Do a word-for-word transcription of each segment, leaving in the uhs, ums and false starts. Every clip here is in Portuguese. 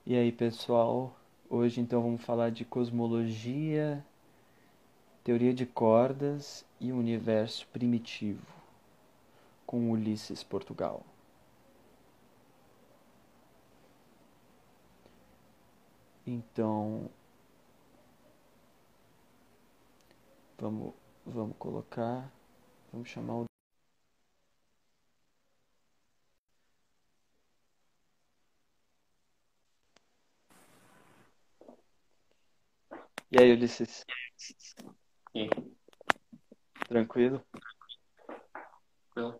E aí, pessoal? Hoje então vamos falar de cosmologia, teoria de cordas e universo primitivo, com Ulisses Portugal. Então, vamos, vamos colocar, vamos chamar o... E aí, Ulisses, E, tranquilo? tranquilo.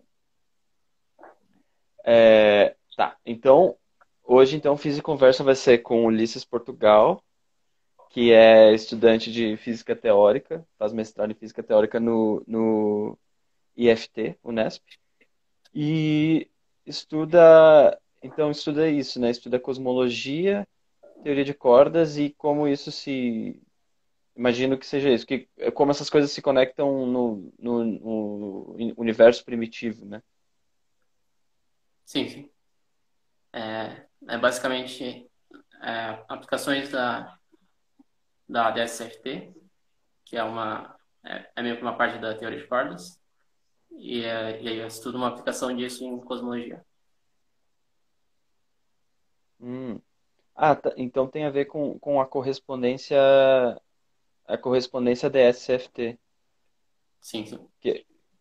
É, tá, então, hoje então Física e Conversa vai ser com Ulisses Portugal, que é estudante de Física Teórica, faz mestrado em Física Teórica no, no I F T, Unesp. E estuda, então estuda isso, né? Estuda cosmologia, teoria de cordas e como isso se, imagino que seja isso, que como essas coisas se conectam no, no, no universo primitivo, né? Sim, sim. É, é basicamente é, aplicações da, da D S F T, que é uma é, é meio que uma parte da teoria de cordas, e, é, e aí eu estudo uma aplicação disso em cosmologia. Hum. Ah, tá. Então tem a ver com, com a correspondência, a correspondência D S F T, Sim, sim. que,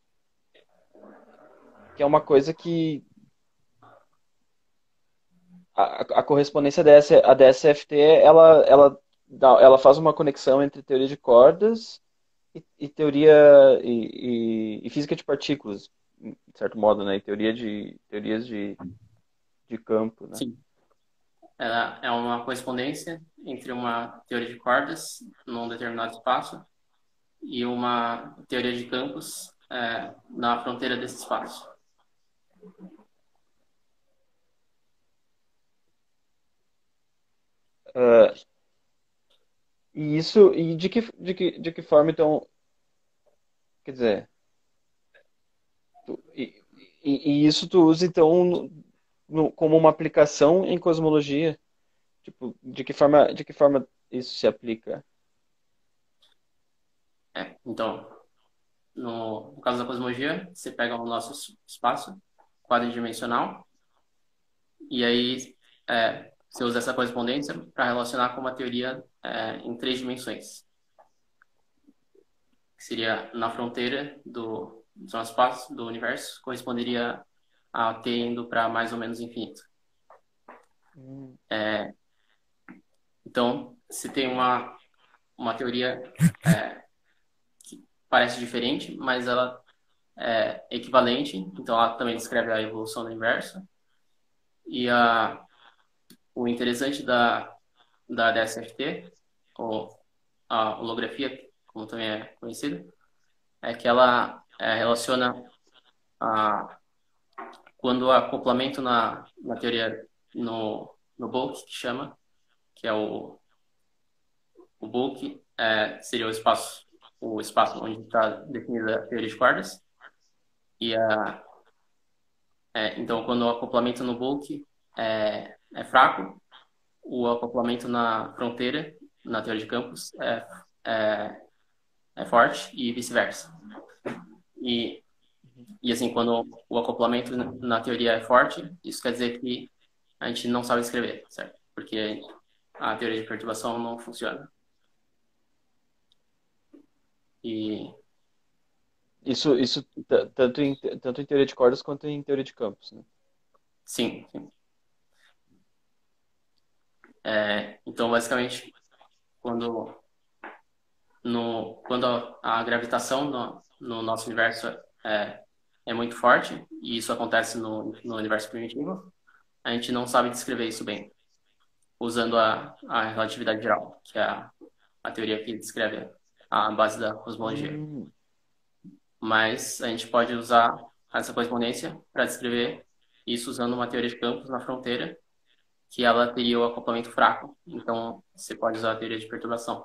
que é uma coisa que a, a correspondência D S, a D S F T, ela, ela, dá- ela faz uma conexão entre teoria de cordas e, e teoria e, e- e física de partículas, de certo modo, né? E teoria de teorias de, de campo, né? Sim. Ela é uma correspondência entre uma teoria de cordas num determinado espaço e uma teoria de campos é, na fronteira desse espaço. Ah, e isso e de que de que de que forma então, quer dizer, tu- e, e, e isso tu usa então no- no- como uma aplicação em cosmologia? Tipo, de que forma de que forma isso se aplica? É, então, no, no caso da cosmologia, você pega o nosso espaço quadridimensional. E aí, é, você usa essa correspondência para relacionar com uma teoria é, em três dimensões, que seria na fronteira do, do nosso espaço, do universo, corresponderia a T indo para mais ou menos infinito. Hum. Então, se tem uma, uma teoria é, que parece diferente, mas ela é equivalente, então ela também descreve a evolução do universo. E a, o interessante da, da D S F T, ou a holografia, como também é conhecido, é que ela é, relaciona a, quando o acoplamento na, na teoria no, no bulk, que chama, que é o, o bulk, é, seria o espaço, o espaço onde está definida a teoria de cordas. E a, é, então, quando o acoplamento no bulk é, é fraco, o acoplamento na fronteira, na teoria de campos, é, é, é forte e vice-versa. E E assim, quando o acoplamento na teoria é forte, isso quer dizer que a gente não sabe escrever, certo? Porque a teoria de perturbação não funciona. E Isso, isso t- tanto em, tanto em teoria de cordas quanto em teoria de campos, né? sim, sim. É, então, basicamente, quando, no, quando a, a gravitação no, no nosso universo é, é muito forte, e isso acontece no, no universo primitivo, a gente não sabe descrever isso bem, usando a, a relatividade geral, que é a, a teoria que descreve a base da cosmologia. Hum. Mas a gente pode usar essa correspondência para descrever isso usando uma teoria de campos na fronteira, que ela teria o acoplamento fraco. Então, você pode usar a teoria de perturbação.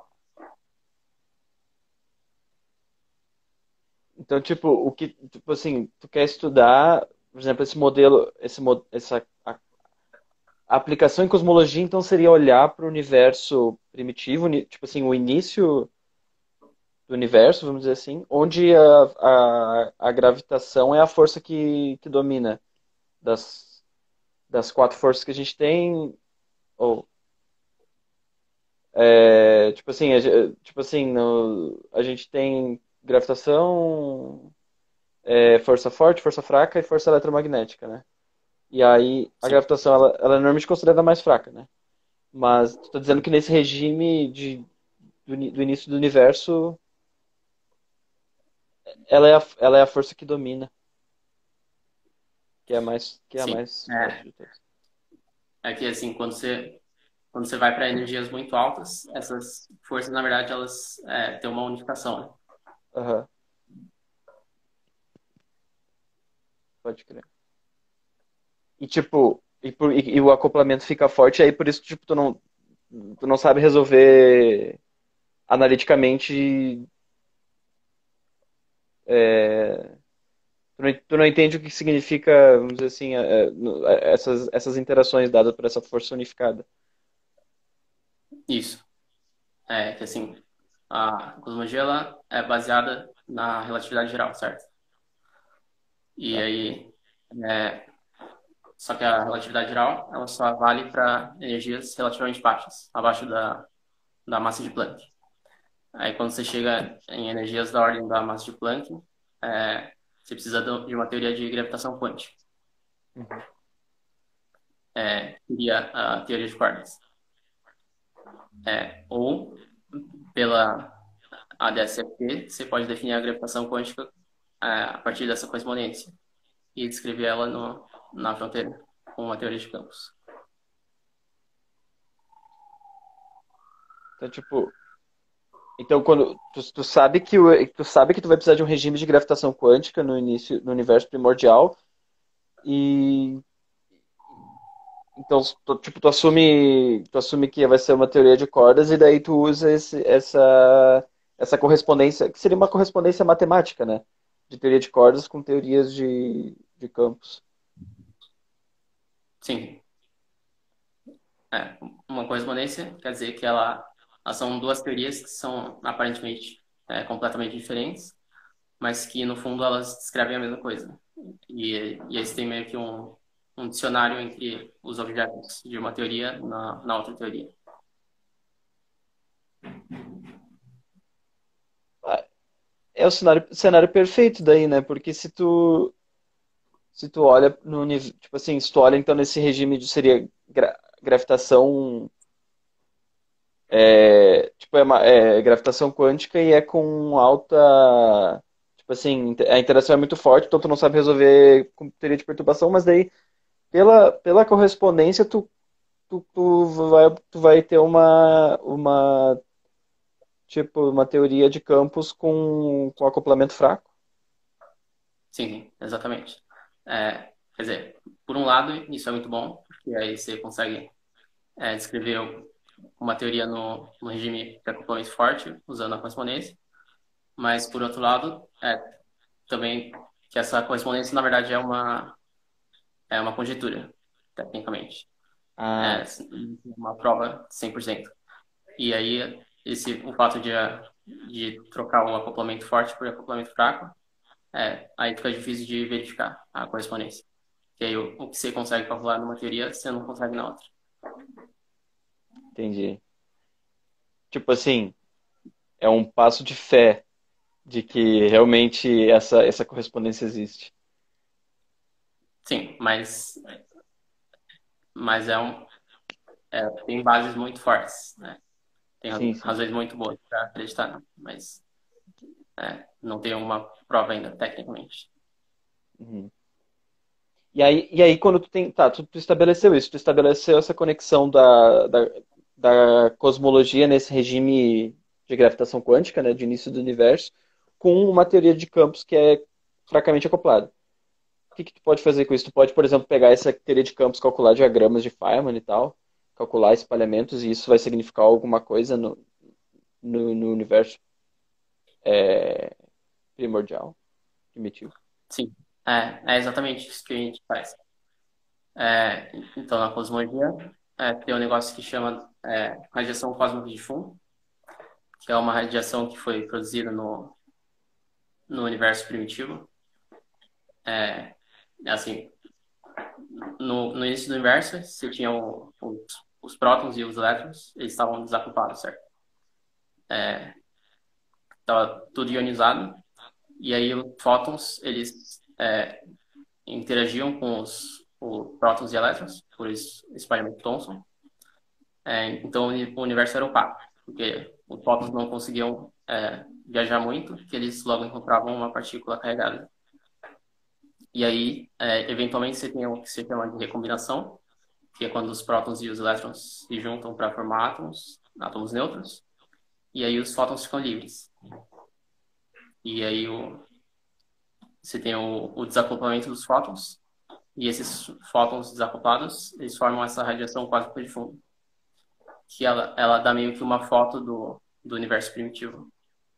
Então, tipo, o que, tipo assim, tu quer estudar, por exemplo, esse modelo, esse, mo- essa, a, a aplicação em cosmologia, então, seria olhar para o universo primitivo, uni- tipo assim, o início do universo, vamos dizer assim, onde a, a, a gravitação é a força que, que domina das, das quatro forças que a gente tem, ou, é, tipo assim, a, ge- tipo assim, no- a gente tem gravitação, é, força forte, força fraca e força eletromagnética, né? E aí a Sim, gravitação, ela, ela é normalmente considerada mais fraca, né? Mas tu tá dizendo que nesse regime de, do, ini- do início do universo, ela é a, ela é a força que domina, que é a mais, que é a sim. mais forte É, de todas. é que assim, quando você, quando você vai para energias muito altas, essas forças, na verdade, elas é, têm uma unificação, né? Aham, pode crer. E tipo, e, por- e- e o acoplamento fica forte, aí por isso tipo, tu não, tu não sabe resolver analiticamente, é, tu não, tu não entende o que significa, vamos dizer assim, é, é, no- é, essas, essas interações dadas por essa força unificada. Isso. É que assim, a cosmologia ela é baseada na relatividade geral, certo? E Tá. aí, é, só que a relatividade geral ela só vale para energias relativamente baixas, abaixo da, da massa de Planck. Aí quando você chega em energias da ordem da massa de Planck, é, você precisa de uma teoria de gravitação quântica, Uhum. é, que seria a teoria de cordas. É, ou pela A D S F T, você pode definir a gravitação quântica é, a partir dessa correspondência e descrever ela no, na fronteira com uma teoria de campos. Então, tipo, então quando tu, tu sabe que o, tu sabe que tu vai precisar de um regime de gravitação quântica no início, no universo primordial, e então tu, tipo tu assume, tu assume que vai ser uma teoria de cordas e daí tu usa esse, essa essa correspondência, que seria uma correspondência matemática, né? De teoria de cordas com teorias de, de campos. Sim, é, uma correspondência quer dizer que ela, elas são duas teorias que são aparentemente é, completamente diferentes, mas que no fundo elas descrevem a mesma coisa. E, e aí você tem meio que um, um dicionário entre os objetos de uma teoria na, na outra teoria. Ah, é o cenário, cenário perfeito daí, né? Porque se tu se tu olha no nível, tipo assim, se tu olha então nesse regime de seria gra- gravitação. É, tipo, é, uma- é gravitação quântica e é com alta. Tipo assim, a interação é muito forte, então tu não sabe resolver com teoria de perturbação, mas daí, pela, pela correspondência, tu, tu, tu vai, tu vai ter uma, uma, tipo, uma teoria de campos com, com acoplamento fraco. Sim, exatamente. É, quer dizer, por um lado, isso é muito bom, porque aí você consegue é, descrever uma teoria no, no regime de acoplamento forte, usando a correspondência, mas, por outro lado, é, também que essa correspondência, na verdade, é uma, é uma conjectura, tecnicamente. É Ah, uma prova cem por cento. E aí, esse, o fato de, de trocar o acoplamento forte por acoplamento fraco, é, aí fica difícil de verificar a correspondência. Que aí o, o que você consegue calcular numa teoria, você não consegue na outra. entendi. Tipo assim, é um passo de fé de que realmente essa, essa correspondência existe. Sim, mas, mas é um, é, tem bases muito fortes, né? Tem Sim, sim. razões muito boas para acreditar, mas é, não tem uma prova ainda, tecnicamente. Uhum. E aí, e aí quando tu tem, tá, tu, tu estabeleceu isso, tu estabeleceu essa conexão da, da, da cosmologia nesse regime de gravitação quântica, né, de início do universo, com uma teoria de campos que é fracamente acoplada. O que que tu pode fazer com isso? Tu pode, por exemplo, pegar essa teoria de campos, calcular diagramas de Feynman e tal, calcular espalhamentos, e isso vai significar alguma coisa no, no, no universo é, primordial, primitivo. Sim, é, é exatamente isso que a gente faz. É, então, na cosmologia, é, tem um negócio que chama é, radiação cósmica de fundo, que é uma radiação que foi produzida no, no universo primitivo. É, assim, no, no início do universo, você tinha o, os, os prótons e os elétrons, eles estavam desacoplados, certo? Estava tudo ionizado, e aí os fótons, eles é, interagiam com os, os prótons e elétrons, por es- espalhamento Thomson. É, então o universo era opaco, porque os fótons não conseguiam é, viajar muito, que eles logo encontravam uma partícula carregada. E aí, é, eventualmente, você tem o que se chama de recombinação, que é quando os prótons e os elétrons se juntam para formar átomos, átomos neutros, e aí os fótons ficam livres. E aí o, você tem o, o desacoplamento dos fótons, e esses fótons desacoplados, eles formam essa radiação quádrupla de fundo, que ela, ela dá meio que uma foto do, do universo primitivo.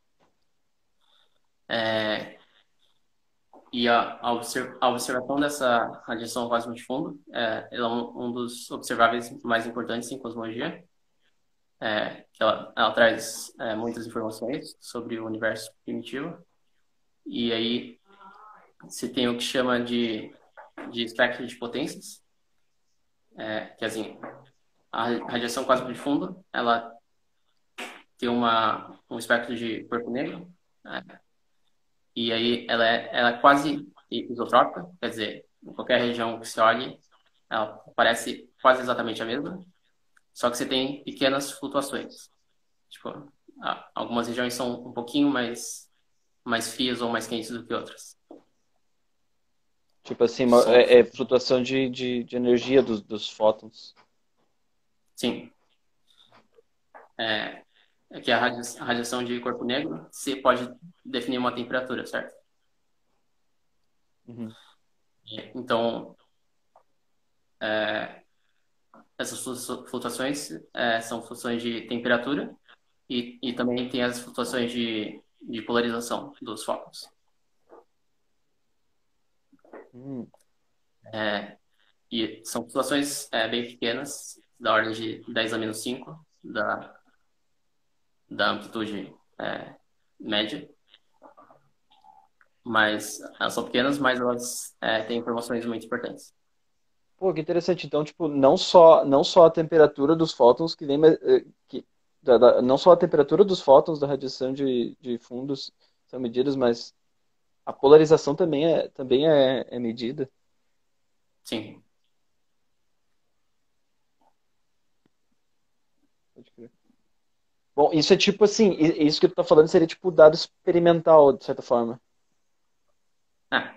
É, e a, a, observ, a observação dessa radiação cósmica de fundo é, ela é um, um dos observáveis mais importantes em cosmologia, é, que ela, ela traz é, muitas informações sobre o universo primitivo. E aí você tem o que chama de, de espectro de potências, é, que assim, a radiação cósmica de fundo ela tem uma, um espectro de corpo negro, né? E aí ela é, ela é quase isotrópica, quer dizer, em qualquer região que você olhe, ela parece quase exatamente a mesma, só que você tem pequenas flutuações. Tipo, algumas regiões são um pouquinho mais, mais frias ou mais quentes do que outras. Tipo assim, uma- São, é, é flutuação de, de, de energia dos, dos fótons. sim, é, é que a radia- a radiação de corpo negro, você pode definir uma temperatura, certo? Uhum. Então, é, essas flu- flutuações é, são flutuações de temperatura e, e também tem as flutuações de, de polarização dos fótons. Hum. É, e são flutuações é, bem pequenas, da ordem de dez a menos cinco da, da amplitude é, média, mas elas são pequenas, mas elas é, têm informações muito importantes. Pô, que interessante. Então, tipo, não só, não só a temperatura dos fótons que vem, mas, eh, que, da- da- não só a temperatura dos fótons da radiação de, de fundos são medidas, mas a polarização também é, também é, é medida. Sim, Pode crer. Bom, isso é tipo assim, i- isso que tu tá falando seria tipo dado experimental, de certa forma. é,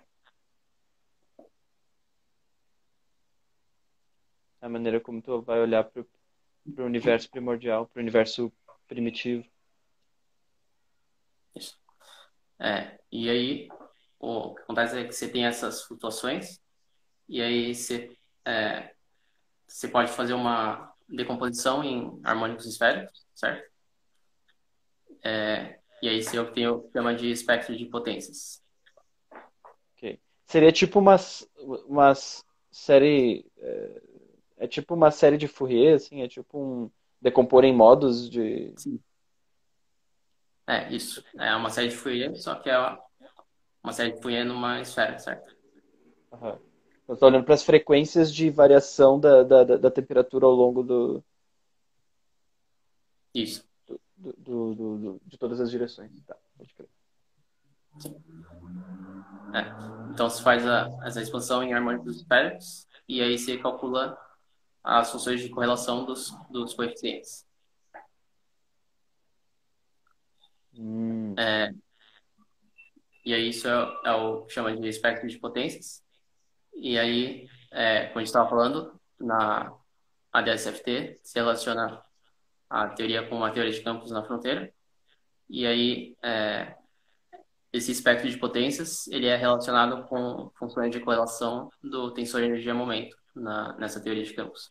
A maneira como tu vai olhar pro, pro universo primordial, pro universo primitivo. isso. É, e aí, o que acontece é que você tem essas flutuações, e aí você, é, você pode fazer uma decomposição em harmônicos esféricos, certo? É, e aí você obtém o que chama de espectro de potências. Ok. Seria tipo uma, s- uma s- série. É, é tipo uma série de Fourier, assim, é tipo um decompor em modos de. Sim. É, isso. É uma série de Fourier, só que é uma série de Fourier numa esfera, certo? Aham. Eu estou olhando para as frequências de variação da, da, da, da temperatura ao longo do, Isso. do, do, do- do- de todas as direções. Tá, pode crer. Sim. É. Então você faz a, essa expansão em harmônicos esféricos e aí você calcula as funções de correlação dos, dos coeficientes. Hum, É, e aí isso é, é o que chama de espectro de potências. E aí, é, como a gente estava falando, na A D S F T se relaciona a teoria com uma teoria de campos na fronteira. E aí, é, esse espectro de potências ele é relacionado com funções de correlação do tensor energia-momento na, nessa teoria de campos.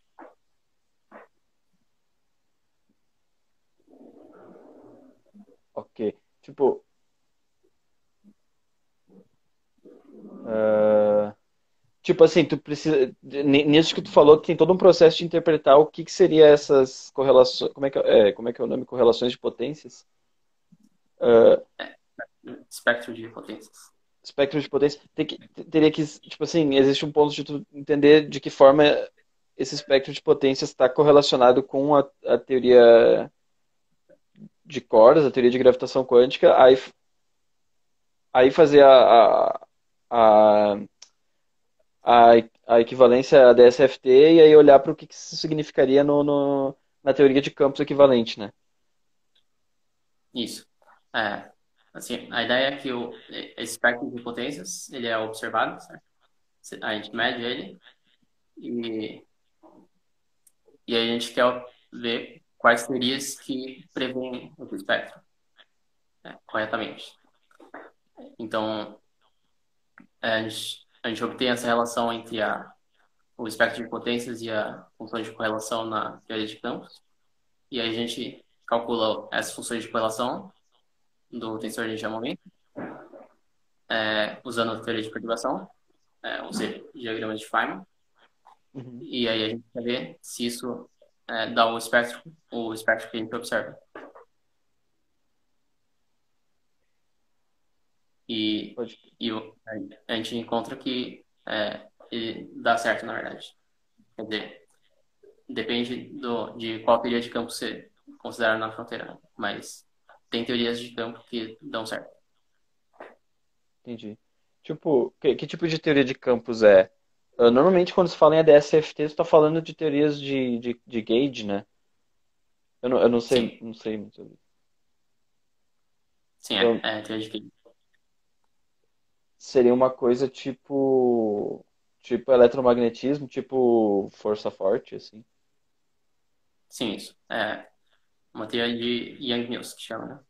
ok. Tipo, ah, tipo assim, tu precisa. ni- Nisso que tu falou, tem todo um processo de interpretar o que que seria essas correlações. Como é que é, é, como é que é o nome? Correlações de potências? Ah, Espectro de potências. espectro de potência. Tem que, teria que, tipo assim, existe um ponto de tu entender de que forma esse espectro de potências está correlacionado com a, a teoria de cordas, a teoria de gravitação quântica, aí, aí fazer a, a, a, a, a equivalência a D S F T e aí olhar para o que, que isso significaria no, no, na teoria de campos equivalente, né? Isso. É, assim, a ideia é que o, esse espectro de potências, ele é observado, certo? A gente mede ele e, e aí a gente quer ver quais teorias que prevêem o espectro, né, corretamente. Então, é, a gente, a gente obtém essa relação entre a, o espectro de potências e a função de correlação na teoria de campos. E aí a gente calcula essas funções de correlação do tensor de momento, é, usando a teoria de perturbação, é, ou seja, diagrama de Feynman. Uhum. E aí a gente vai ver se isso é, dá o espectro, o espectro que a gente observa. E, Pode. e o- a gente encontra que é, ele dá certo, na verdade. Quer dizer, depende do, de qual teoria de campo você considera na fronteira, né? Mas tem teorias de campo que dão certo. Entendi. Tipo, que, que tipo de teoria de campos é? Ah, normalmente, quando se fala em A D S F T, você está falando de teorias de, de, de gauge, né? Eu não, eu não sei, Sim, não sei muito sobre isso. sim, é, Então, é teoria de campo. seria uma coisa tipo, tipo eletromagnetismo, tipo força forte, assim. Sim, isso. É uma teoria de Yang-Mills, que chama, né?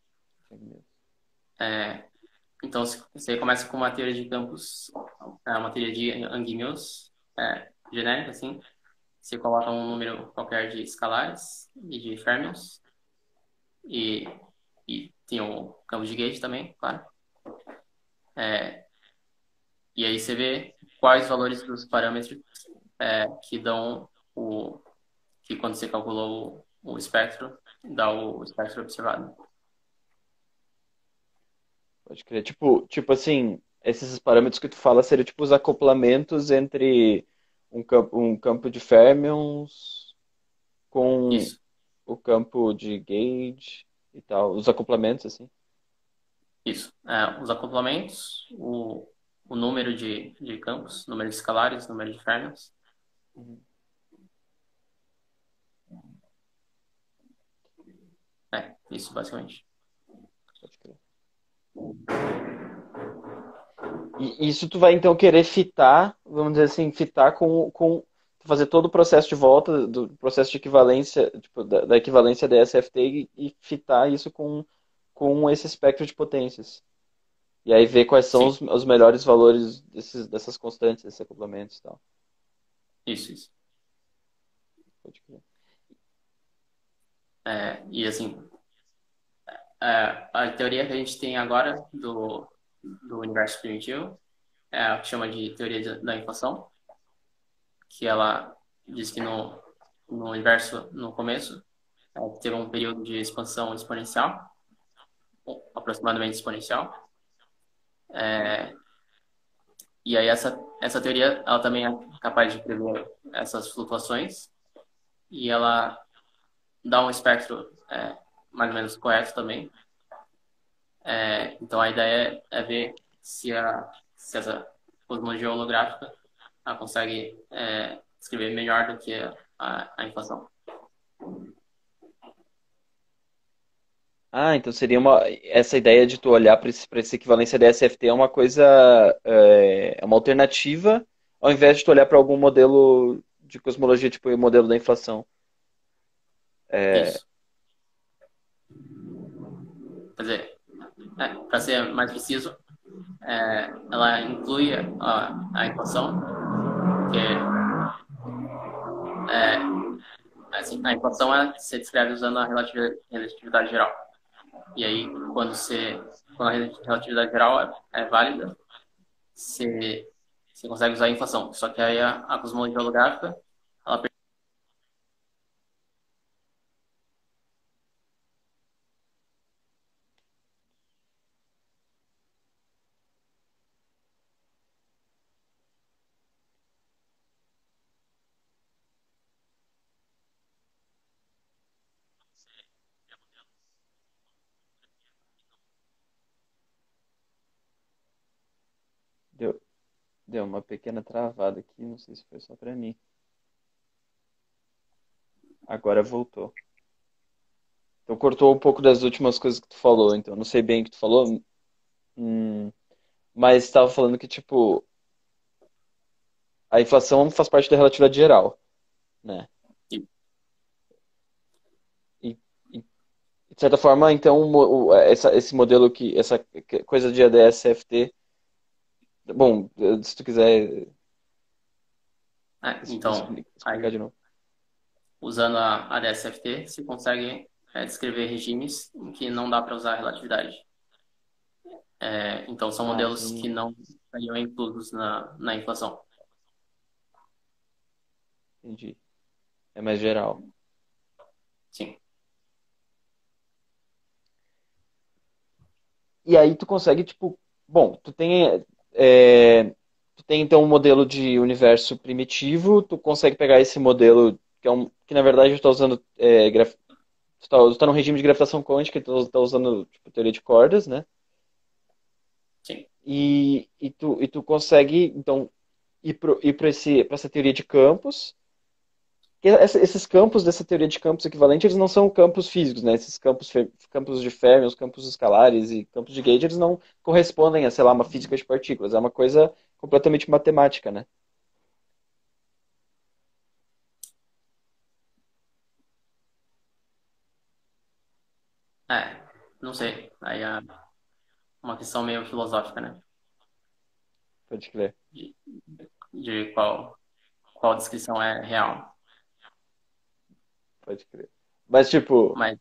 É, então, se- você começa com uma teoria de campos, é uma teoria de Yang-Mills, é, genérica, assim. Você coloca um número qualquer de escalares e de fermions. E, e tem o campo de gauge também, claro. É, e aí você vê quais valores dos parâmetros é, que dão o... que quando você calculou o, o espectro, dá o espectro observado. Pode crer. Tipo, tipo assim, esses parâmetros que tu fala seriam tipo os acoplamentos entre um campo, um campo de fermions com Isso, o campo de gauge e tal. Os acoplamentos, assim. isso. É, os acoplamentos, o, o número de, de campos, número de escalares, número de fermions. Uhum. É, isso basicamente. Pode crer. E isso tu vai então querer fitar, vamos dizer assim, fitar com, com fazer todo o processo de volta do processo de equivalência, tipo, da, da equivalência D S F T e, e fitar isso com, com esse espectro de potências. E aí ver quais são Sim, os, os melhores valores desses, dessas constantes, desses acoplamentos e tal. isso, isso. Pode crer. É, e assim, é, a teoria que a gente tem agora do, do universo primitivo é a que chama de teoria de- da inflação, que ela diz que no, no universo, no começo, é, teve um período de expansão exponencial, ou aproximadamente exponencial. É, e aí essa, essa teoria ela também é capaz de prever essas flutuações e ela dá um espectro é, mais ou menos correto também. É, então a ideia é, é ver se, a, se essa cosmologia holográfica ela consegue é, escrever melhor do que a, a inflação. Ah, então seria uma essa ideia de tu olhar para esse, para essa equivalência D S F T é uma coisa é, é uma alternativa ao invés de tu olhar para algum modelo de cosmologia, tipo o modelo da inflação. É, Isso. Quer dizer, é, para ser mais preciso, é, ela inclui a, a inflação, que é, assim, a inflação é, se descreve usando a relatividade, relatividade geral. E aí, quando, você, quando a relatividade geral é, é válida, você, você consegue usar a inflação. Só que aí a, a cosmologia holográfica, ela Deu, deu uma pequena travada aqui, não sei se foi só pra mim. Agora voltou. Então cortou um pouco das últimas coisas que tu falou, então não sei bem o que tu falou, hum, mas estava falando que, tipo, a inflação faz parte da relatividade geral, né? E, e, de certa forma, então, o mo- o- essa, esse modelo que, essa coisa de A D S F T, bom, se tu quiser é, es- então, expli- explicar aí, de novo. usando a, a D S F T, você consegue é, descrever regimes em que não dá para usar a relatividade. É, então, são Ah, modelos que entendi, não estariam inclusos na, na inflação. entendi. É mais geral. Sim. E aí tu consegue, tipo, bom, tu tem, é, tu tem então um modelo de universo primitivo, tu consegue pegar esse modelo, que é um, que na verdade tu está usando, é, graf, tu tá, tu tá num regime de gravitação quântica, tu está usando, tipo, teoria de cordas, né? Sim. E, e, tu, e tu consegue, então, ir para ir para esse, para essa teoria de campos. E essa- esses campos dessa teoria de campos equivalente, eles não são campos físicos, né? Esses campos, fe- campos de Fermi, os campos escalares e campos de Gauge, eles não correspondem a, sei lá, uma física de partículas. É uma coisa completamente matemática, né? É, não sei. Aí é uma questão meio filosófica, né? Pode crer, De, de qual, qual descrição é real. pode crer. Mas, tipo, Mas,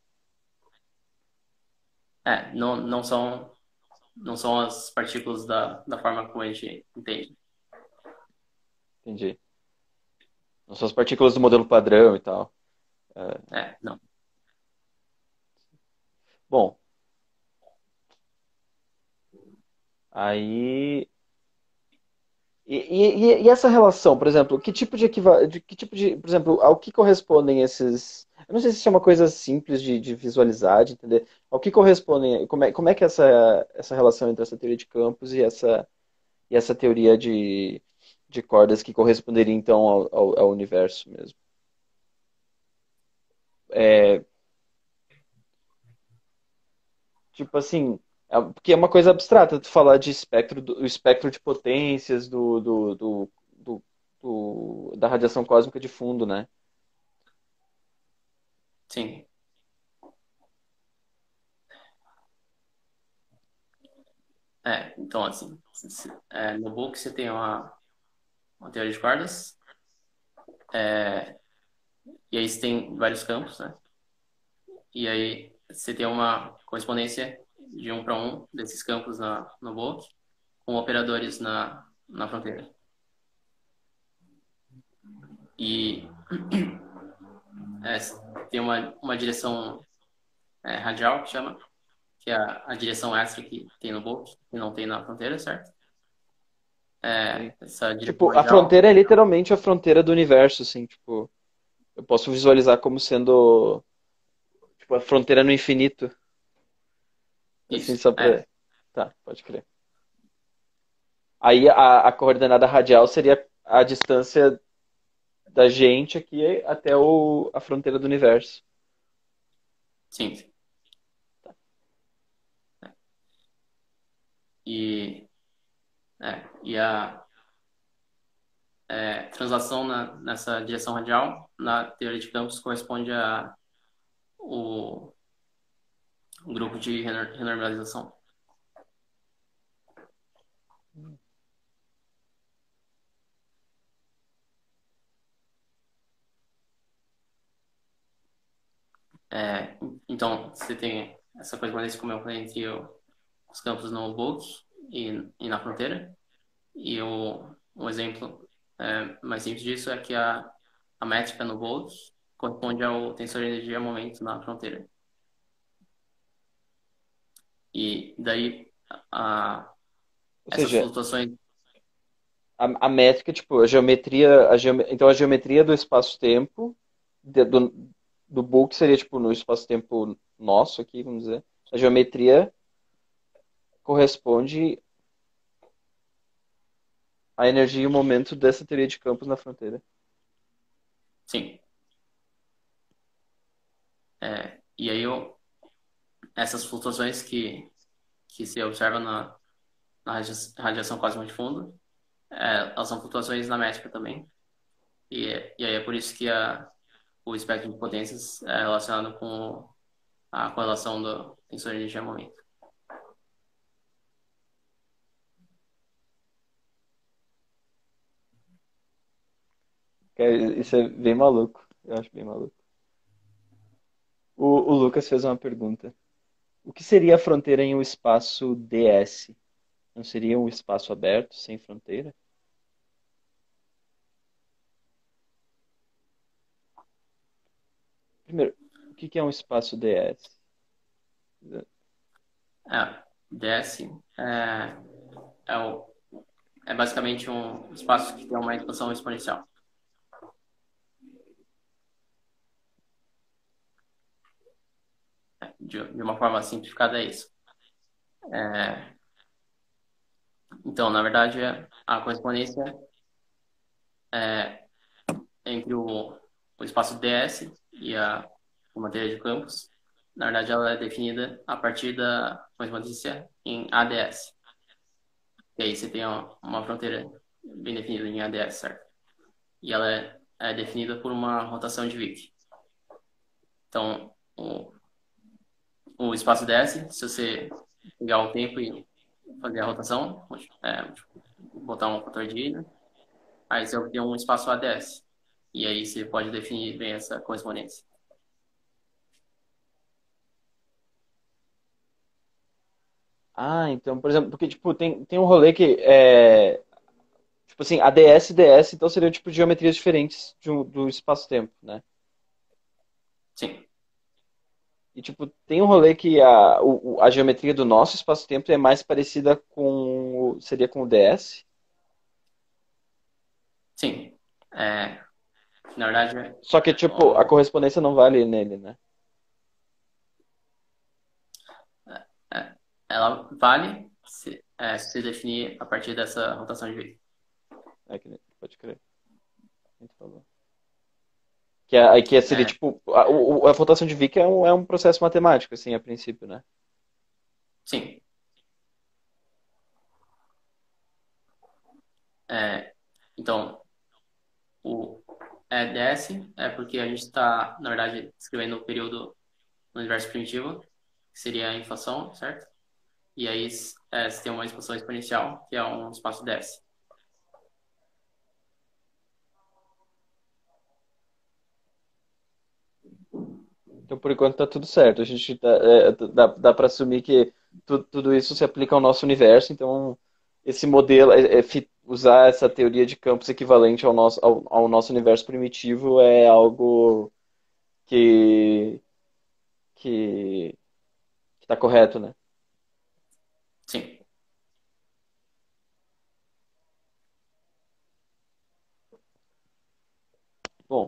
é, não, não são, não são as partículas da, da forma como a gente entende. entendi. Não são as partículas do modelo padrão e tal. É, É, não. bom, aí E, e- e essa relação, por exemplo, que tipo de equiva- de que tipo de, por exemplo, ao que correspondem esses? Eu não sei se isso é uma coisa simples de, de visualizar, de entender. Ao que correspondem? Como é, como é que é essa essa relação entre essa teoria de campos e essa e essa teoria de, de cordas que corresponderia então ao, ao, ao universo mesmo? É, tipo assim, é- porque é uma coisa abstrata tu falar de espectro do, o espectro de potências do, do, do, do- do- da radiação cósmica de fundo, né? Sim. É, então, assim, se- se- é, no book você tem uma, uma teoria de cordas, é, e aí você tem vários campos, né? E aí você tem uma correspondência de um para um desses campos na, no book, com operadores na, na fronteira. E é, tem uma, uma direção é, radial, que chama, que é a, a direção extra que tem no book, que não tem na fronteira, certo? Sim. É, essa direção Tipo, a radial, fronteira é literalmente a fronteira do universo, assim, tipo, eu posso visualizar como sendo, tipo, a fronteira no infinito, assim, isso, só é, pra... Tá, pode crer. Aí a, a coordenada radial seria a distância da gente aqui até o, a fronteira do universo. sim. E, é, e a é, translação na, nessa direção radial, na teoria de campos, corresponde a o, o grupo de renor- renormalização. É, então, você tem essa correspondência, como eu falei, entre o, os campos no bulk e, e na fronteira. E o, Um exemplo é, mais simples disso é que a, a métrica no Boltz corresponde ao tensor de energia momento na fronteira. E daí a, Ou essas seja, flutuações, a, a métrica, tipo, a geometria, a geome- então a geometria do espaço-tempo de- do, do book seria tipo no espaço-tempo nosso aqui, vamos dizer. A geometria corresponde à energia e o momento dessa teoria de campos na fronteira. sim. É, e aí eu, essas flutuações que, que se observam na, na radia- radiação cósmica de fundo, é, elas são flutuações na métrica também. E, e aí é por isso que a, o espectro de potências é relacionado com a correlação do tensor de energia-momento. Cara, isso é bem maluco. Eu acho bem maluco. O, o Lucas fez uma pergunta. O que seria a fronteira em um espaço D S? Não seria um espaço aberto, sem fronteira? Primeiro, o que que é um espaço D S? É, D S é, é, o, é basicamente um espaço que tem uma expansão exponencial. De, de uma forma simplificada, é isso. É, então, na verdade, a correspondência é entre o, o espaço D S e a, a matéria de campos. Na verdade, ela é definida a partir da correspondência em A D S. E aí você tem uma, uma fronteira bem definida em A D S, certo? E ela é, é definida por uma rotação de Wick. Então, o, o espaço D S, se você pegar o tempo e fazer a rotação, é, botar um fator de I, né? Aí você obtém um espaço A D S. E aí você pode definir bem essa correspondência. Ah, então, por exemplo, porque tipo, tem, tem um rolê que é. Tipo assim, A D S e D S, então seriam tipo geometrias diferentes de um- do espaço-tempo, né? Sim, E tipo, tem um rolê que a, o- o- a geometria do nosso espaço-tempo é mais parecida com. o- Seria com o D S. sim. É, na verdade, Só que, tipo, a o, correspondência não vale nele, né? é, ela vale se, é, se definir a partir dessa rotação de Wick. É que, pode crer. A gente falou. Que, é, que seria, É, tipo, a, o- a rotação de Vick é um, é um processo matemático, assim, a princípio, né? sim. É, então, o E D S é porque a gente está, na verdade, escrevendo o período no universo primitivo, que seria a inflação, certo? E aí é, você tem uma expansão exponencial, que é um espaço D S. Então, por enquanto, tá tudo certo. A gente tá, é, dá, dá para assumir que tu, tudo isso se aplica ao nosso universo. Então, esse modelo, é, é fi- usar essa teoria de campos equivalente ao nosso, ao, ao nosso universo primitivo é algo que que que tá correto, né? Sim. Bom,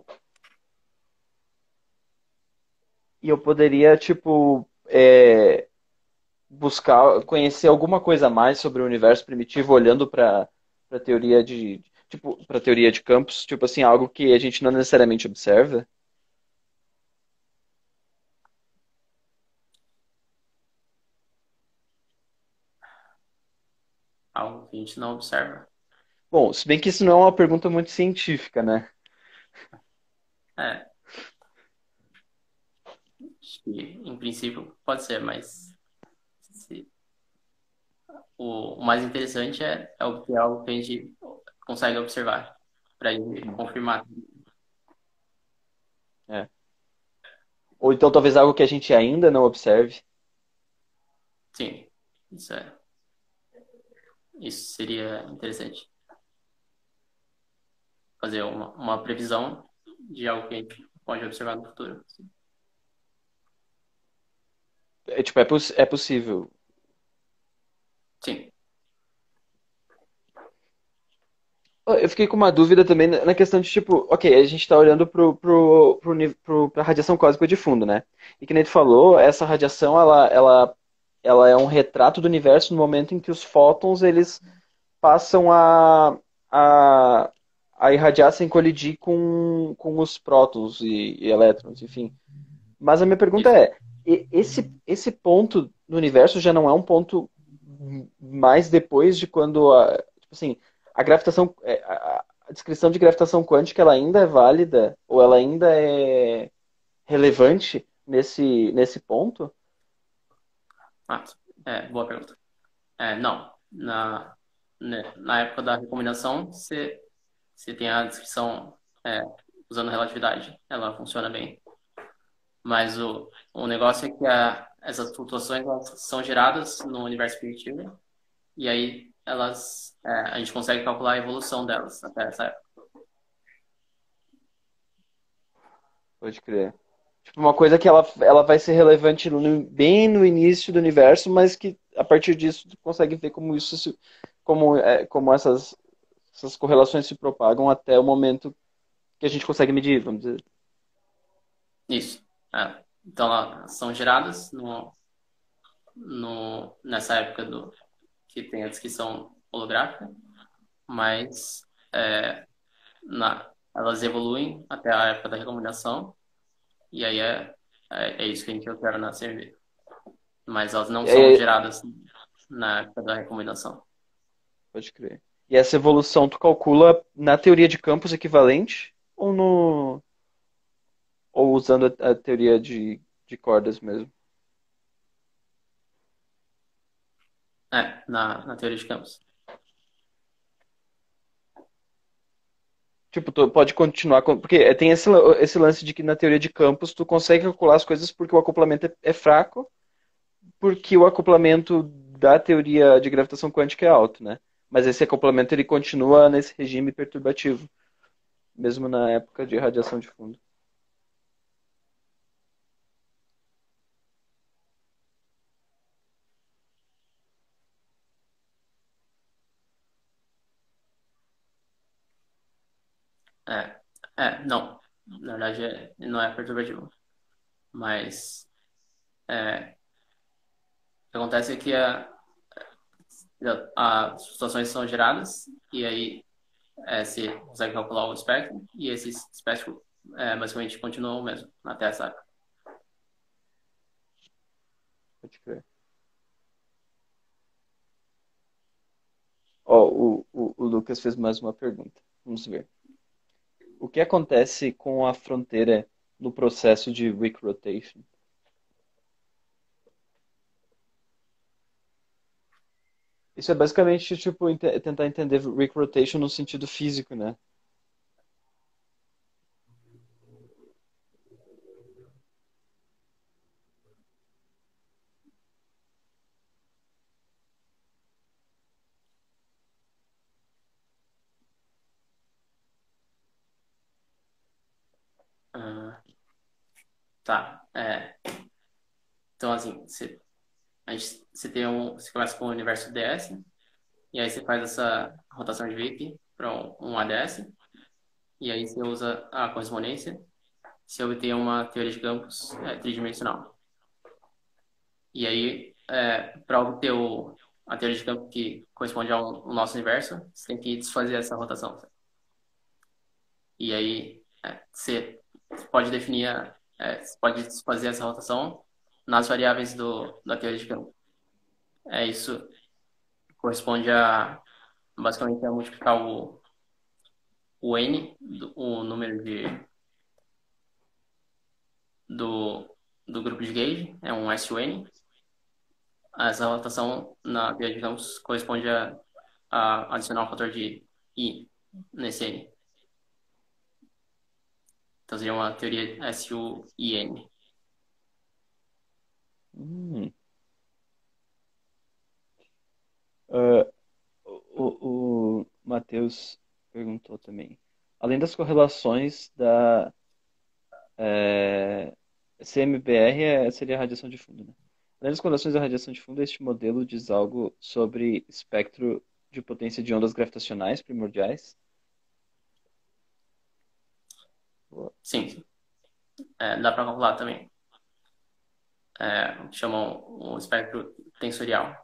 e eu poderia, tipo, é, buscar conhecer alguma coisa a mais sobre o universo primitivo olhando para para teoria de tipo para teoria de campos, tipo assim, algo que a gente não necessariamente observa. Algo que a gente não observa. Bom, se bem que isso não é uma pergunta muito científica, né? É, acho que em princípio pode ser, mas se- o, o mais interessante é, é obter algo que a gente consegue observar, para Uhum. confirmar. É. Ou então talvez algo que a gente ainda não observe. Sim, isso é, isso seria interessante. fazer uma, uma previsão de algo que a gente pode observar no futuro. É, tipo, é, poss- é possível. Sim. Eu fiquei com uma dúvida também na na questão de, tipo, ok, a gente está olhando pro, pro, pro, ni- pro, pra radiação cósmica de fundo, né? E que nem tu falou, essa radiação, ela, ela, ela é um retrato do universo no momento em que os fótons, eles passam a, a, a irradiar sem colidir com, com os prótons e, e elétrons, enfim. Mas a minha pergunta Isso. é, e- esse, esse ponto do universo já não é um ponto mais depois de quando a, tipo assim, a gravitação, é, a, a descrição de gravitação quântica, ela ainda é válida ou ela ainda é relevante nesse, nesse ponto? Ah, é, boa pergunta. É, não. Na, né, na época da recomendação, você, você tem a descrição é, usando relatividade. Ela funciona bem. Mas o, o negócio é que a, essas flutuações elas são geradas no universo primitivo. E aí elas, é, a gente consegue calcular a evolução delas até essa época. Pode crer. Tipo, uma coisa que ela, ela vai ser relevante no- bem no início do universo, mas que a partir disso tu consegue ver como isso se, como, é, como essas, essas correlações se propagam até o momento que a gente consegue medir, vamos dizer. Isso. É. Então elas são geradas no, no, nessa época do, que tem a descrição holográfica, mas é, na, elas evoluem até a época da recomendação, e aí é, é, é isso que a gente observa na C M B. Mas elas não são É, geradas na época da recomendação. pode crer. E essa evolução tu calcula na teoria de campos equivalente ou no ou usando a, a teoria de, de cordas mesmo? É, na, na teoria de campos. Tipo, tu pode continuar com, porque tem esse, la- esse lance de que na teoria de campos tu consegue calcular as coisas porque o acoplamento é, é fraco, porque o acoplamento da teoria de gravitação quântica é alto, né? Mas esse acoplamento ele continua nesse regime perturbativo, mesmo na época de radiação de fundo. É, é, não. Na verdade, é, não é perturbativo. Mas é, o que acontece é que a, a- as flutuações são geradas e aí é, você consegue calcular o espectro e esse espectro é, basicamente continua o mesmo até essa época. Pode crer. Ó, o, o, o Lucas fez mais uma pergunta. Vamos ver. O que acontece com a fronteira no processo de weak rotation? Isso é basicamente tipo ente- tentar entender weak rotation no sentido físico, né? Ah, tá. É, então, assim, você, a gente, você, tem um, você começa com o universo D S e aí você faz essa rotação de Wick para um, um A D S e aí você usa a correspondência, você obtém uma teoria de campos é, tridimensional. E aí, é, para obter o, a teoria de campo que corresponde ao, ao nosso universo, você tem que desfazer essa rotação. E aí, é, você pode definir, a- é, você pode desfazer essa rotação nas variáveis do, da teoria de campo. É, isso corresponde a, basicamente, a multiplicar o, o n, do- o número de, do, do grupo de gauge, é um S U N. Essa rotação na teoria de campos corresponde a, a adicionar um fator de i nesse n. Então seria uma teoria S U I N. Hum. Ah, o, o Matheus perguntou também. além das correlações da é, C M B R é- seria a radiação de fundo, né? Além das correlações da radiação de fundo, este modelo diz algo sobre espectro de potência de ondas gravitacionais primordiais. Sim, sim. É, dá para calcular também. É, o que chamam o espectro tensorial.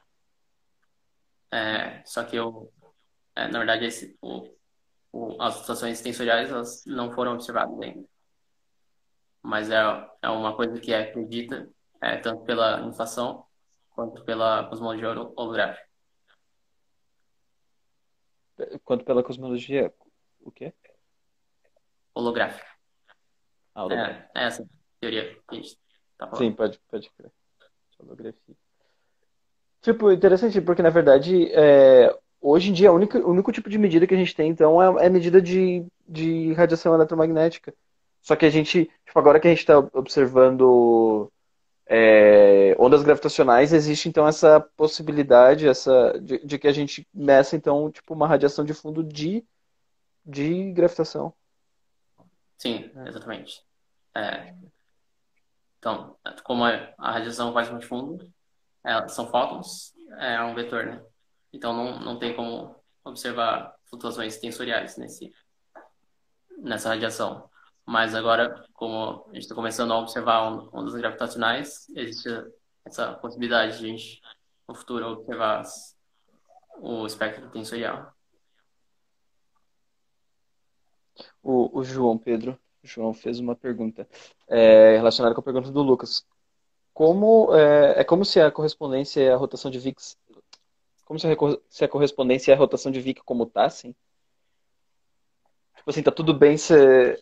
É, só que eu, é, na verdade, esse, o, o, as flutuações tensoriais elas não foram observadas ainda. Mas é, é uma coisa que é acredita, é, tanto pela inflação quanto pela cosmologia holo- holográfica. Quanto pela cosmologia, o quê? Holográfica. Ah, holográfico. É, é essa teoria que a gente está Sim, falando. pode, pode crer. Holografia. Tipo, interessante, porque na verdade, é, hoje em dia, o único, o único tipo de medida que a gente tem, então, é, é medida de, de radiação eletromagnética. Só que a gente, tipo, agora que a gente está observando é, ondas gravitacionais, existe então essa possibilidade essa, de, de que a gente meça, então, tipo, uma radiação de fundo de, de gravitação. Sim, Né? exatamente. É, então, como é- a radiação faz muito fundo, é, são fótons, é um vetor, né? Então não, não tem como observar flutuações tensoriais nesse, nessa radiação. Mas agora, como a gente está começando a observar on- ondas gravitacionais, existe essa possibilidade de a gente, no futuro, observar as- o espectro tensorial. O, o João Pedro, o João fez uma pergunta é, relacionada com a pergunta do Lucas. Como é, é como se a correspondência e a rotação de Vicks, como se a, recor- se a correspondência e a rotação de Vick comutassem? Tipo assim, tá tudo bem você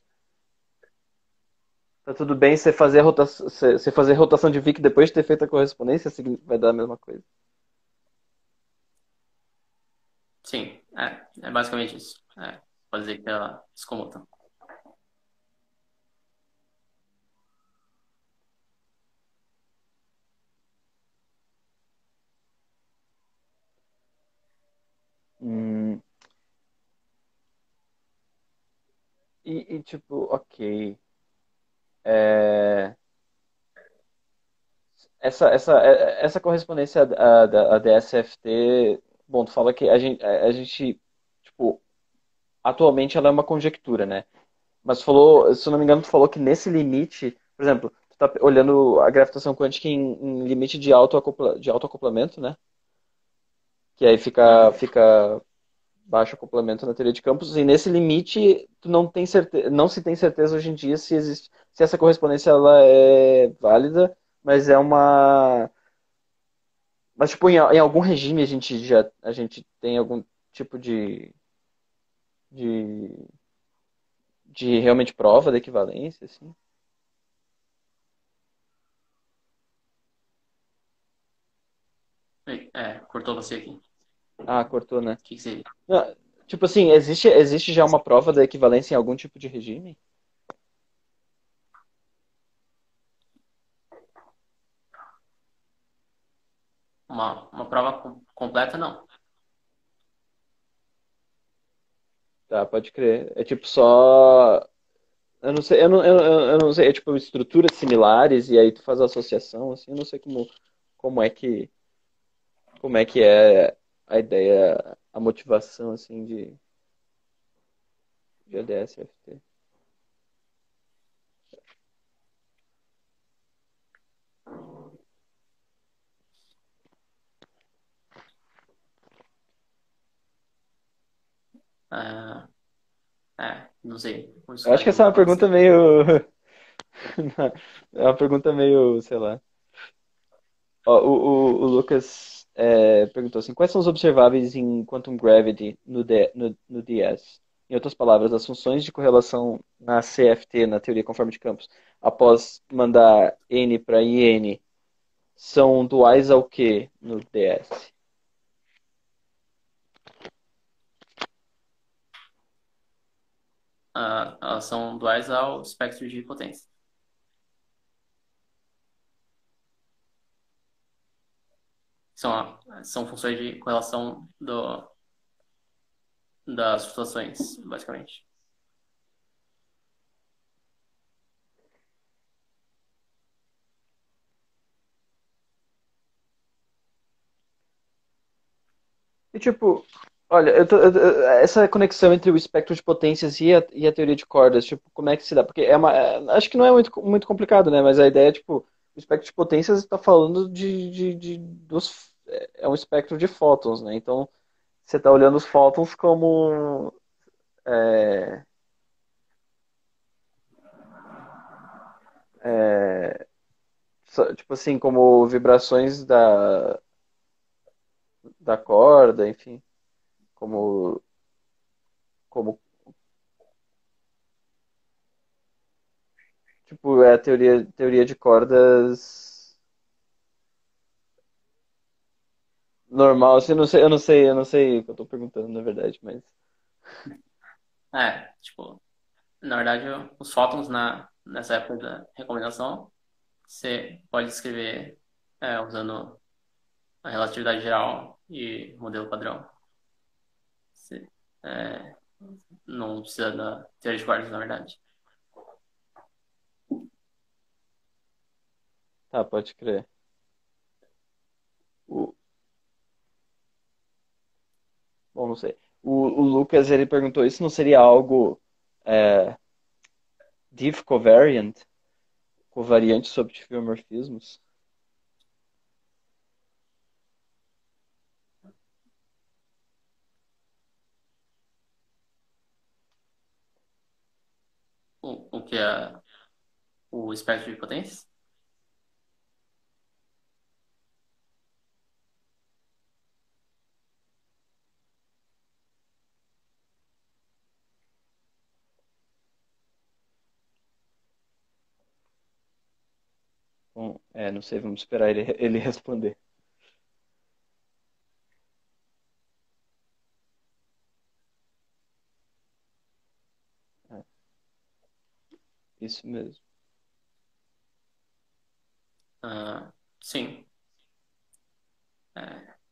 tá tudo bem você fazer a rotação, você você fazer a rotação de Vick depois de ter feito a correspondência, assim, vai dar a mesma coisa. Sim, é, é basicamente isso. É, pode dizer que ela se comuta. Hum, e, e, tipo, ok. É, essa, essa, é- essa correspondência à, da à D S F T, bom, tu fala que a gente, a, a gente, tipo, atualmente ela é uma conjectura, né? Mas tu falou, se eu não me engano, tu falou que nesse limite, por exemplo, tu tá olhando a gravitação quântica em, em limite de autoacopla, de autoacoplamento, né? Que aí fica, Uhum. fica baixo acoplamento na teoria de campos, e nesse limite tu não tem certeza, não se tem certeza hoje em dia se existe, se essa correspondência ela é válida, mas é uma, mas tipo em, em algum regime a gente já a gente tem algum tipo de de, de realmente prova da equivalência, assim. É, cortou você aqui. O Ah, cortou, né? que que seria? Não, tipo assim, existe existe já uma prova da equivalência em algum tipo de regime? Uma, uma prova com- completa, não. Tá, pode crer. É tipo só. Eu não sei, eu não, eu, eu eu não sei, é tipo estruturas similares e aí tu faz a associação, assim, eu não sei como, como é que, como é que é a ideia, a motivação, assim, de, de A D S F T. É, é, não sei. Vou Eu estudar acho que de essa é novo uma para pergunta você. meio, é uma pergunta meio, sei lá. Ó, o, o, o Lucas é, perguntou assim, quais são os observáveis em quantum gravity no, D, no, no D S? Em outras palavras, as funções de correlação na C F T, na teoria conforme de campos, após mandar n para in, são duais ao que no D S? Ah, elas são duais ao espectro de potência. São, são funções de correlação do, das flutuações, basicamente. E tipo, olha, eu tô- eu- eu- essa conexão entre o espectro de potências e a, e a teoria de cordas, tipo, como é que se dá? Porque é uma, é- acho que não é muito, muito complicado, né? Mas a ideia é, tipo, o espectro de potências está falando de, de, de- dos, é é um espectro de fótons, né? Então, você está olhando os fótons como, é, é, só- tipo assim, como vibrações da, da corda, enfim, como, como, tipo, é a teoria, teoria de cordas normal, assim, eu não sei, eu não sei, eu não sei o que eu tô perguntando, na verdade, mas É, tipo, na verdade, os fótons na, nessa época da recomendação, você pode escrever é, usando a relatividade geral e modelo padrão. Você, é, não precisa da teoria de quartos, na verdade. tá, pode crer. O, bom, não sei. O, o Lucas, ele perguntou, isso não seria algo é, diff covariant, covariante sobre diffeomorfismos? O, o que é o espectro de potências? Bom, é, não sei, vamos esperar ele, ele responder. É, isso mesmo. Ah, sim. É,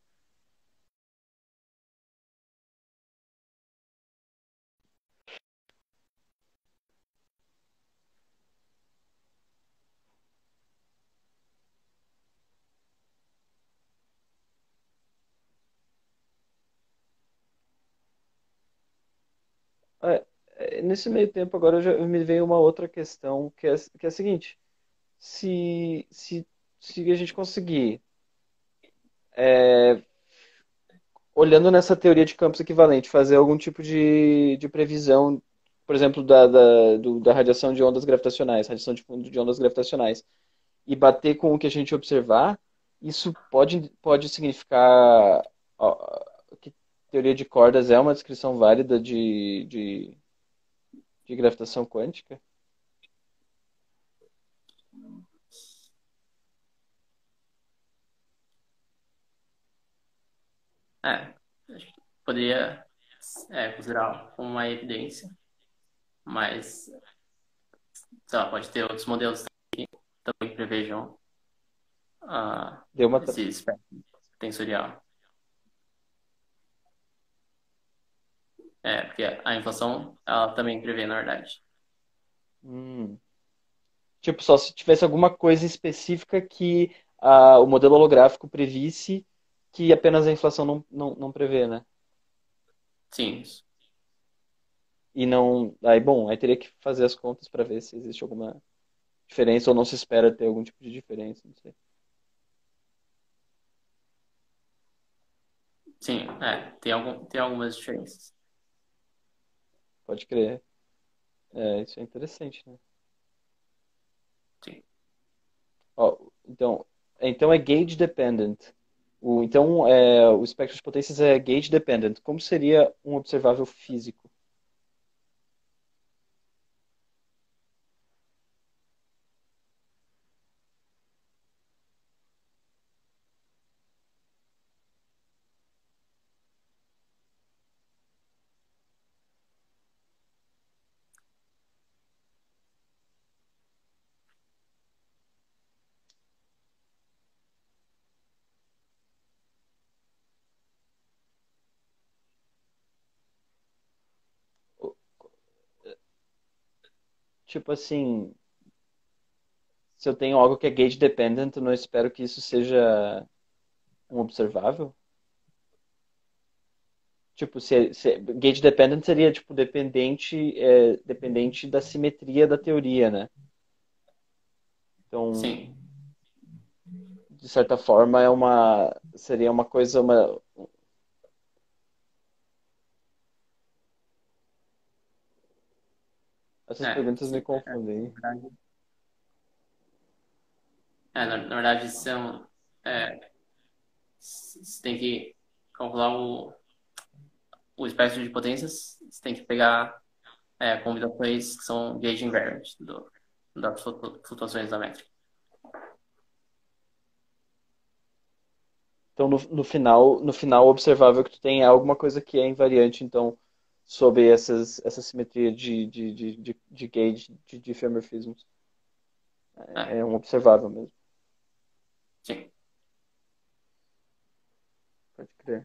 É, é, nesse meio tempo, agora já me veio uma outra questão, que é, que é a seguinte, se, se, se a gente conseguir é, olhando nessa teoria de campos equivalente, fazer algum tipo de, de previsão, por exemplo, da, da, do- da radiação de ondas gravitacionais, radiação de fundo de ondas gravitacionais, e bater com o que a gente observar, isso pode, pode significar ó, que teoria de cordas é uma descrição válida de, de, de gravitação quântica? é, acho que poderia é, considerar como uma evidência, mas sei lá, pode ter outros modelos que também prevejam ah, Deu uma. tra- esse espectro tensorial. É, porque a inflação, ela também prevê, na verdade. Hum. Tipo, só se tivesse alguma coisa específica que ah, o modelo holográfico previsse que apenas a inflação não, não, não prevê, né? Sim, isso. E não. Aí, bom, aí teria que fazer as contas para ver se existe alguma diferença ou não se espera ter algum tipo de diferença, não sei. Sim, é, tem, algum, tem algumas diferenças. Pode crer. É, isso é interessante, né? Sim. Ó, então, então é gauge dependent. O, então, é, o espectro de potências é gauge dependent. Como seria um observável físico? O- Tipo assim, se eu tenho algo que é gauge dependent, eu não espero que isso seja um observável? Tipo, se, se, gauge dependent seria tipo dependente, é, dependente da simetria da teoria, né? Então, Sim. de certa forma, é uma seria uma coisa, uma, essas É, perguntas me sim. É, confundem. na verdade, é, na, na verdade são, é, você tem que calcular o, o espectro de potências, você tem que pegar é, combinações que são gauge invariant do, das flutu- flutuações da métrica. Então, no, no final, no final, observável que tu tem alguma coisa que é invariante, então, sobre essas, essa simetria de, de, de, de, de gauge, de diffeomorfismos. É, É um observável mesmo, sim. pode crer.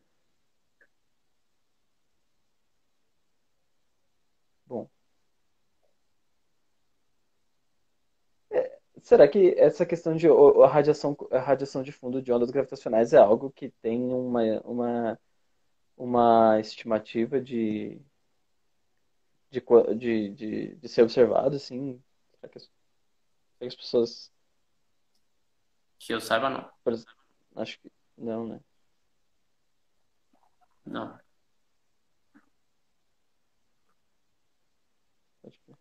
Bom, será que essa questão de o- a radiação, a radiação de fundo de ondas gravitacionais é algo que tem uma, uma, uma estimativa de, de, qua- de, de, de ser observado, assim? Será que as, será que as pessoas... Que eu saiba, não. por ex- Acho que não, né? Não. Pode crer.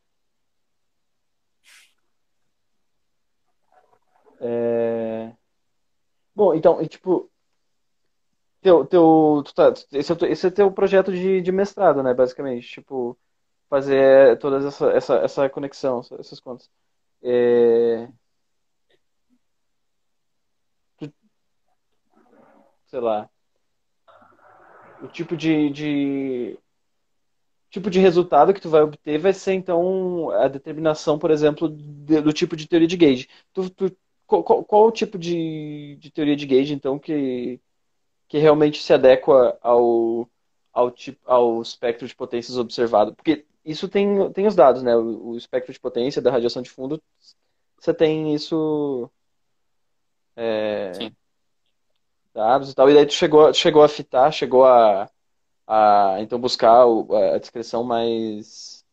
É... Bom, então, e, tipo, teu, teu, tu tá, esse, é o teu, esse é teu projeto de, de mestrado, né, basicamente, tipo, fazer toda essa, essa, essa conexão, essas contas. É, tu- sei lá, o tipo de, de, tipo de resultado que tu vai obter vai ser, então, a determinação, por exemplo, de- do tipo de teoria de gauge. Tu, tu, qual, qual, qual o tipo de, de teoria de gauge, então, que, que realmente se adequa ao, ao, tipo, ao espectro de potências observado? Porque isso tem, tem os dados, né? O, o espectro de potência da radiação de fundo, você tem isso, é, Sim. dados e tal, e daí tu chegou, chegou a fitar, chegou a, a então buscar o- a descrição mais,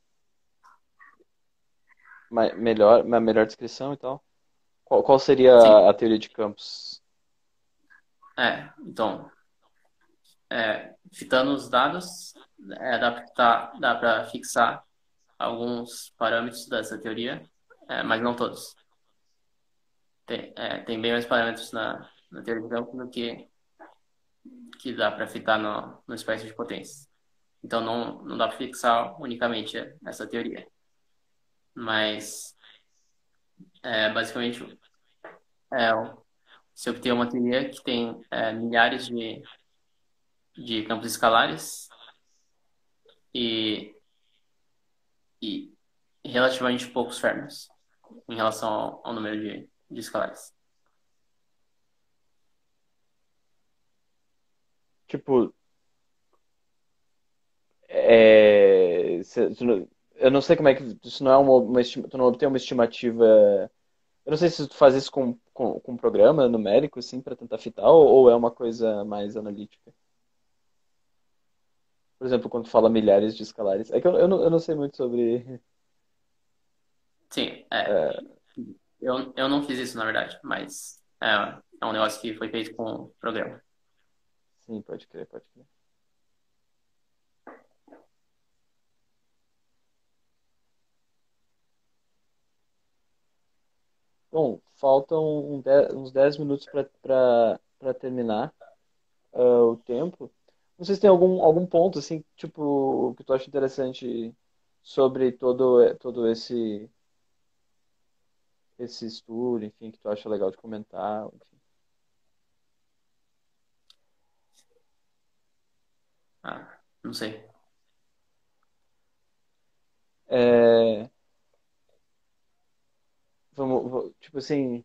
mais melhor, uma melhor descrição e tal. Qual, qual Sim. seria a teoria de campos? É, então, é, fitando os dados, é, dá para tá, dá para fixar alguns parâmetros dessa teoria, é, mas não todos. Tem, é, tem bem mais parâmetros na, na teoria de campo do que, que dá para fitar no, no espectro de potência. Então, não, não dá para fixar unicamente essa teoria. Mas, é, basicamente, é, se obter uma teoria que tem é, milhares de, de campos escalares e, e relativamente poucos férmions em relação ao, ao número de, de escalares. Tipo, é, cê- tu não- eu não sei como é que isso não é uma, uma estima- tu não obtém uma estimativa. Eu não sei se tu faz isso com, com, com um programa numérico, assim, para tentar fitar, ou, ou é uma coisa mais analítica. Por exemplo, quando tu fala milhares de escalares. É que eu, eu, não, eu não sei muito sobre. Sim, é, É, eu, eu não fiz isso, na verdade, mas é, é um negócio que foi feito com o programa. sim, pode crer, pode crer. Bom, faltam um de- uns dez minutos para terminar, ah, o tempo. Não sei se tem algum, algum ponto, assim, tipo, que tu acha interessante sobre todo, todo esse, esse estudo, enfim, que tu acha legal de comentar, enfim. Ah, não sei. É, vamos, vo- tipo assim,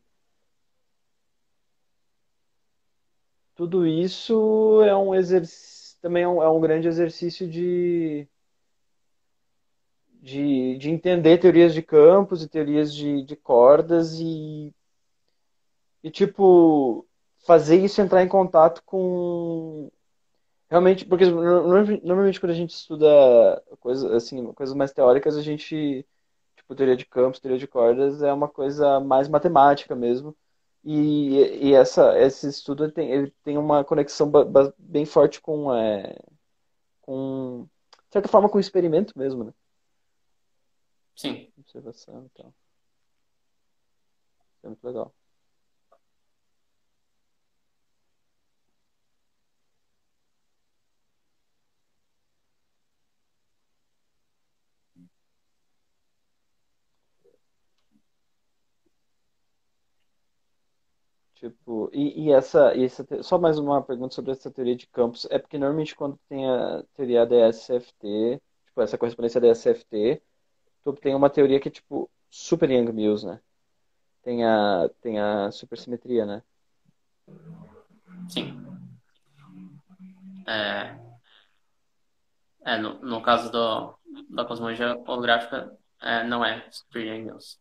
tudo isso é um exercício, também é um, é um grande exercício de, de, de entender teorias de campos e teorias de, de cordas e, e, tipo, fazer isso entrar em contato com, Realmente, porque no- normalmente quando a gente estuda coisas assim, coisas mais teóricas, a gente, tipo, teoria de campos, teoria de cordas, é uma coisa mais matemática mesmo. E, e essa, esse estudo tem, ele tem uma conexão ba- ba- bem forte com, é, com, de certa forma, com o experimento mesmo, né? Sim. Observação e tal. É muito legal. Tipo, e, e essa, e essa, te- só mais uma pergunta sobre essa teoria de campos. É porque normalmente quando tem a teoria D S F T, tipo, essa correspondência D S F T, tu tem uma teoria que é tipo super Yang-Mills, né? Tem a, tem a supersimetria, né? Sim. É, é, no, no caso do, da cosmologia holográfica, é, não é Superior News.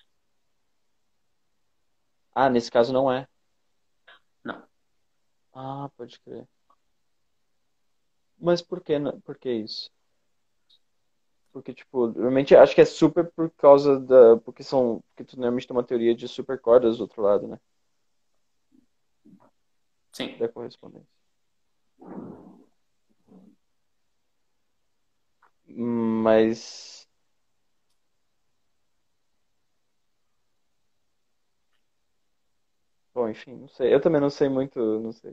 Ah, nesse caso não é. Não. Ah, pode crer. Mas por que, não- por que isso? Porque, tipo, realmente acho que é super por causa da. Porque são. Porque tu normalmente tem uma teoria de supercordas do outro lado, né? Sim. Da correspondência. Mas. Bom, enfim, não sei. Eu também não sei muito, não sei.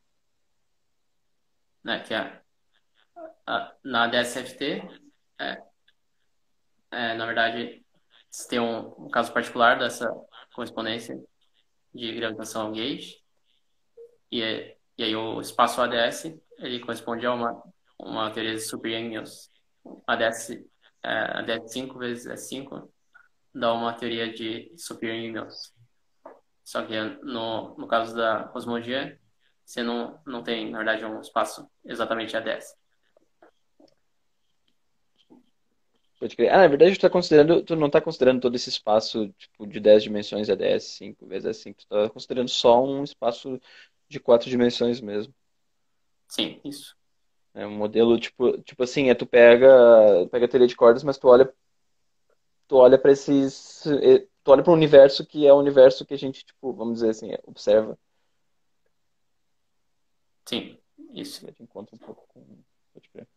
Né, que a, a- na D S F T, é, é, na verdade, se tem um, um caso particular dessa correspondência de gravitação gauge, e, é- e aí o espaço A D S, ele corresponde a uma, uma teoria de super Yang-Mills. A ADS, é, A D S cinco vezes S cinco dá uma teoria de super Yang-Mills. Só que no, no caso da cosmologia, você não, não tem, na verdade, um espaço exatamente A D S. Pode crer. Ah, na verdade, tu tá considerando, tu não tá considerando todo esse espaço, tipo, de dez dimensões A D S, cinco vezes S cinco. Tu tá considerando só um espaço de quatro dimensões mesmo. Sim, isso. É um modelo, tipo, tipo assim, é tu pega, pega a teoria de cordas, mas tu olha, tu olha para esses, eh, tu olha para um universo que é o universo que a gente, tipo, vamos dizer assim, observa. Sim, isso. E a gente encontra um pouco com. Pode crer.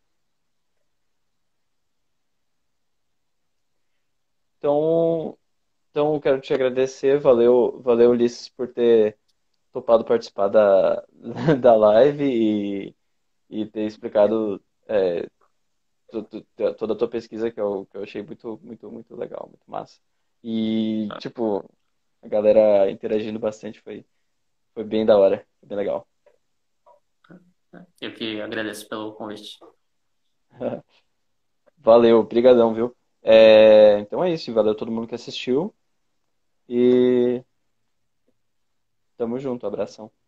Então, então eu quero te agradecer, valeu, valeu Ulisses por ter topado participar da, da live e, e ter explicado é, tu- tu- tu- toda a tua pesquisa que eu, que eu achei muito, muito, muito legal, muito massa. E, tipo, a galera interagindo bastante foi, foi bem da hora, foi bem legal. Eu que agradeço pelo convite. Valeu, brigadão, viu? É, então é isso, valeu todo mundo que assistiu e tamo junto, abração.